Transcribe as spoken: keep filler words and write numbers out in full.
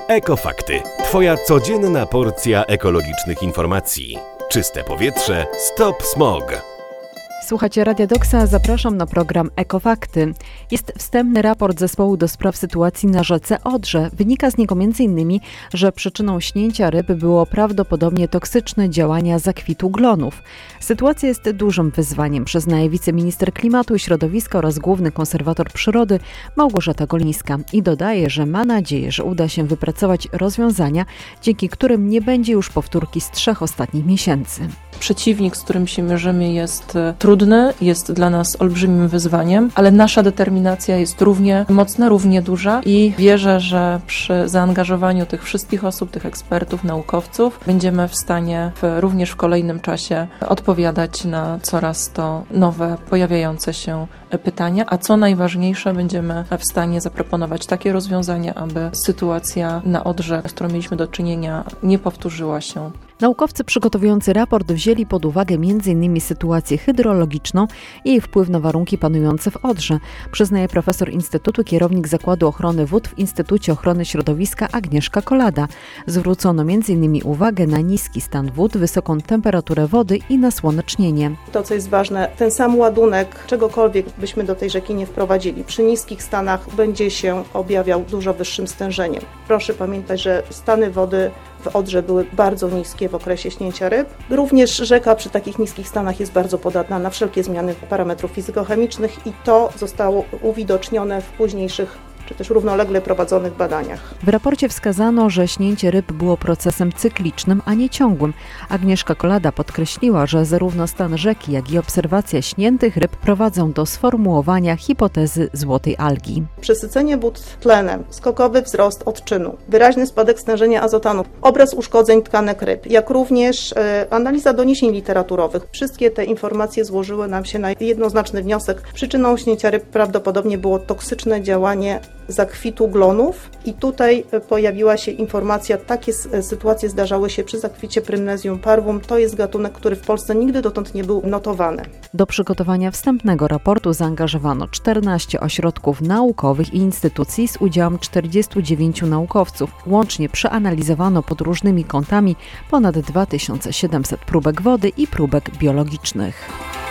Ekofakty. Twoja codzienna porcja ekologicznych informacji. Czyste powietrze, stop smog. Słuchacie Radia Doksa, zapraszam na program Ekofakty. Jest wstępny raport zespołu do spraw sytuacji na rzece Odrze. Wynika z niego między innymi, że przyczyną śnięcia ryb było prawdopodobnie toksyczne działania zakwitu glonów. Sytuacja jest dużym wyzwaniem, przyznaje wiceminister klimatu i środowiska oraz główny konserwator przyrody Małgorzata Golińska i dodaje, że ma nadzieję, że uda się wypracować rozwiązania, dzięki którym nie będzie już powtórki z trzech ostatnich miesięcy. Przeciwnik, z którym się mierzymy, jest trudny, jest dla nas olbrzymim wyzwaniem, ale nasza determinacja jest równie mocna, równie duża i wierzę, że przy zaangażowaniu tych wszystkich osób, tych ekspertów, naukowców, będziemy w stanie w, również w kolejnym czasie odpowiadać na coraz to nowe, pojawiające się pytania, a co najważniejsze, będziemy w stanie zaproponować takie rozwiązania, aby sytuacja na Odrze, z którą mieliśmy do czynienia, nie powtórzyła się. Naukowcy przygotowujący raport wzięli pod uwagę między innymi sytuację hydrologiczną i jej wpływ na warunki panujące w Odrze, przyznaje profesor Instytutu, kierownik Zakładu Ochrony Wód w Instytucie Ochrony Środowiska Agnieszka Kolada. Zwrócono między innymi uwagę na niski stan wód, wysoką temperaturę wody i nasłonecznienie. To, co jest ważne, ten sam ładunek, czegokolwiek byśmy do tej rzeki nie wprowadzili, przy niskich stanach będzie się objawiał dużo wyższym stężeniem. Proszę pamiętać, że stany wody w Odrze były bardzo niskie w okresie śnięcia ryb. Również rzeka przy takich niskich stanach jest bardzo podatna na wszelkie zmiany parametrów fizykochemicznych i to zostało uwidocznione w późniejszych czy też równolegle prowadzonych badaniach. W raporcie wskazano, że śnięcie ryb było procesem cyklicznym, a nie ciągłym. Agnieszka Kolada podkreśliła, że zarówno stan rzeki, jak i obserwacja śniętych ryb prowadzą do sformułowania hipotezy złotej algi. Przesycenie wód tlenem, skokowy wzrost odczynu, wyraźny spadek stężenia azotanu, obraz uszkodzeń tkanek ryb, jak również e, analiza doniesień literaturowych. Wszystkie te informacje złożyły nam się na jednoznaczny wniosek. Przyczyną śnięcia ryb prawdopodobnie było toksyczne działanie zakwitu glonów i tutaj pojawiła się informacja, takie sytuacje zdarzały się przy zakwicie Prymnesium parvum. To jest gatunek, który w Polsce nigdy dotąd nie był notowany. Do przygotowania wstępnego raportu zaangażowano czternaście ośrodków naukowych i instytucji z udziałem czterdziestu dziewięciu naukowców. Łącznie przeanalizowano pod różnymi kątami ponad dwa tysiące siedemset próbek wody i próbek biologicznych.